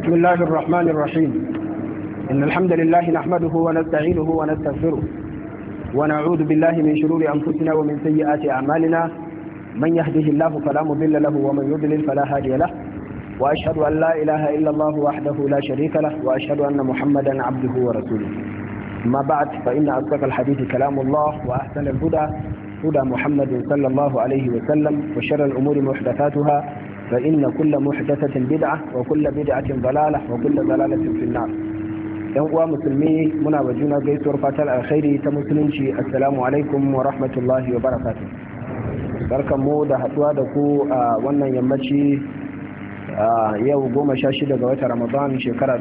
بسم الله الرحمن الرحيم إن الحمد لله نحمده ونستعينه ونستغفره ونعوذ بالله من شرور أنفسنا ومن سيئات أعمالنا من يهده الله فلا مضل له ومن يضلل فلا هادي له وأشهد أن لا إله إلا الله وحده لا شريك له وأشهد أن محمدا عبده ورسوله. ما بعد فإن أصدق الحديث كلام الله وأحسن الهدى هدى محمد صلى الله عليه وسلم وشر الأمور محدثاتها فإن كل محدثة بدعة وكل بدعة ضلالة وكل ضلالة في النار. ‘Yan uwa musulmi muna wa juna gaisuwar fatar alkhairi ta musulunci assalamu alaikum wa rahmatullahi wa barakatuh. Barkanmu da haɗuwa da ku a wannan yammaci yau 16 ga watan Ramadan shekara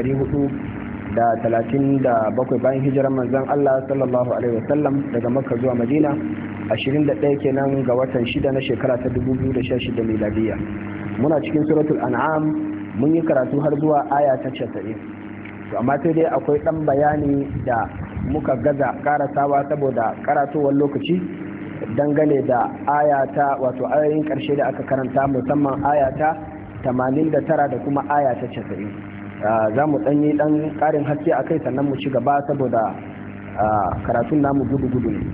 1437 bayan hijirar manzon Allah sallallahu alaihi wasallam daga Makka zuwa Madina, 21 kenan ga watan 6 na shekara ta 2016 miladiya. Muna cikin suratul an'am, mun yi karatu har zuwa aya ta 90. amma sai dai akwai ɗan bayani da muka gaza karasawa saboda karatowar lokaci dangane da ayata wato ayoyin ƙarshe da aka karanta, musamman ayata 89 da kuma ayata 90. za mu ɗanyi ɗan ƙarin haske a kai sannan mu ci gaba saboda karatun namu gudu ne.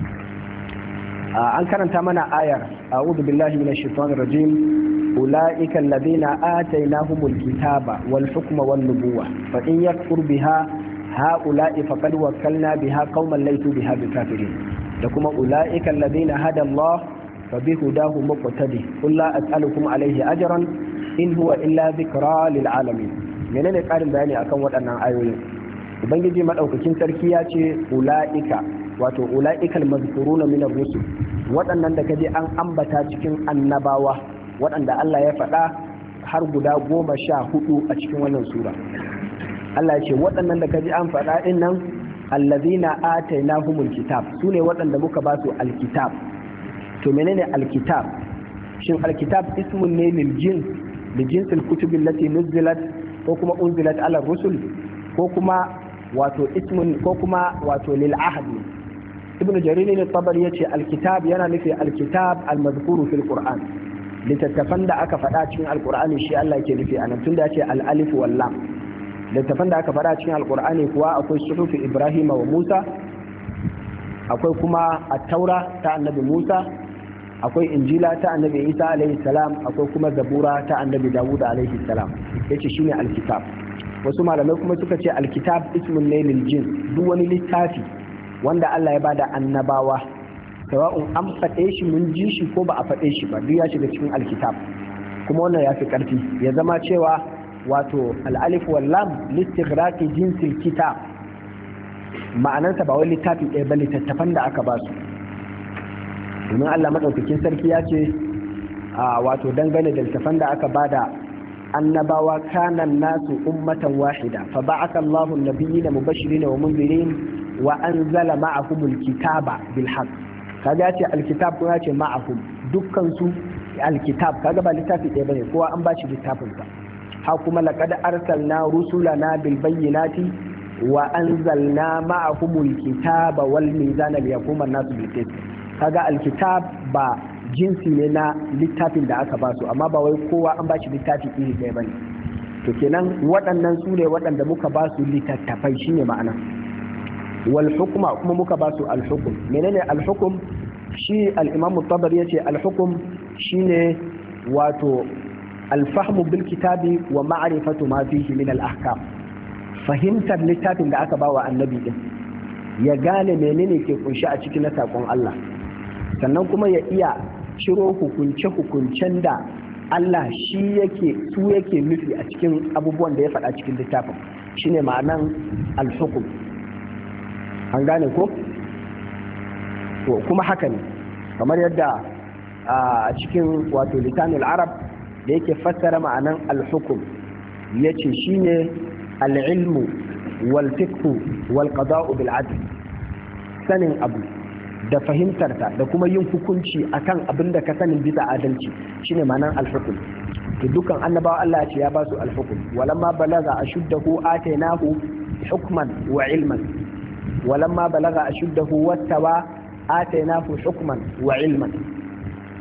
an karanta mana ayar a'udhu billahi minash shaitanir rajim أولئك الذين آتيناهم الكتاب والحكم والنبوة فإن يكفر بها هؤلاء فقد وكلنا بها قوما ليسوا بها بكافرين. لكم أولئك الذين هدى الله فبهداه مقتدي قل لا أسألكم عليه أجرا إن هو إلا ذكرى للعالمين. menene ƙarin bayani akan waɗannan ayoyi? Ubangiji madaukakin sarki ya ce ula'ika, wato ula'ikal mazkuruna min ar-rusul, waɗannan da kaje an ambata cikin annabawa waɗanda Allah ya faɗa har guda 14 a cikin wannan sura. Allah ya ce waɗannan da ka ji an faɗa ɗin nan allazina atainahumul kitab, su ne waɗanda muka ba su alkitab. To menene alkitab? Shin alkitab ismun ne lil jinsil kutubil lati nuzilat ko kuma unzilat ala rusul ko kuma wato ismun ko kuma wato lil ahd? Ibn Jarir ne Tabari yace alkitab yana nufi alkitab almadhkuru fil Qur'an, littattafan da aka faɗa cikin alkur'ani shi Allah yake nufi anan, tunda ya ce al-alif wal lam. Littattafan da aka faɗa cikin alkur'ani kuwa akwai suhufi Ibrahim wa Musa, akwai kuma at-taura ta annabi Musa, akwai injila ta annabi Isa alaihi salam, akwai kuma zabura ta annabi Dawud alaihi salam. Yace shine alkitab. Wasu malamai kuma suka ce alkitab ismun ne lil jins, duk wani littafi wanda Allah ya bada annabawa, sawa'un an faɗe shi mun ji shi ko ba a faɗe shi ba, duk ya shiga cikin alkitab. Kuma wannan ya fi ƙarfi ya zama cewa wato al'alif wal lam listighraqi jinsil kitab, ma'anarsa ba wai littafi ɗaya ba, littattafan da aka ba su. Domin Allah madaukakin sarki ya ce wato dangane da littattafan da aka bada annabawa, kana nasu ummatan wahida fa ba'atha Allahu an-nabiyyina mubashirin wa munzirin wa anzala ma'ahumul kitaba bil haqq. kaga ya ce alkitab ko ya ce ma'ahum, dukkan su alkitab, kaga ba littafi ɗaya bane, kowa an bashi littafin sa. ha kuma laqad arsalna rusulana bil bayyinati wa anzalna ma'ahumul kitaba wal mizana liyaquma an-nasu bil qist. kaga alkitab ba jinsi ne na littafin da aka ba su, amma ba wai kowa an bashi littafi iri ɗaya bane. to kenan waɗannan su ne waɗanda muka ba su littattafai, shine ma'ana. wal hukma kuma muka ba su al hukum. menene al hukum? shi al-imam at-tabari yace al hukum shine wato al fahmu bil kitabi wa ma'rifatu ma fihi min al ahkam. fahimtar littafin da aka ba wa annabi din, ya gane menene ke kunshi a cikin na sakon Allah, sannan kuma ya iya ciro hukunce-hukuncen da Allah shi su yake nufi a cikin abubuwan da ya faɗa cikin littafin, shine ma'anan al hukum. an gane ko? to kuma haka ne, kamar yadda a cikin wato lisanul arab da yake fassara ma'anan al-hukum yace shine al-ilmu wal fiqhu wal qada'u bil adl, sanin abu da fahimtarta da kuma yin hukunci akan abin da ka sanin bisa adalci, shine ma'anan al-hukum. to dukkan annabawa Allah ya ce ya ba su al-hukum. walamma balaga ashuddahu atainahu hukman wa ilman, ولما بلغ أشده واستوى آتيناه حكما وعلما.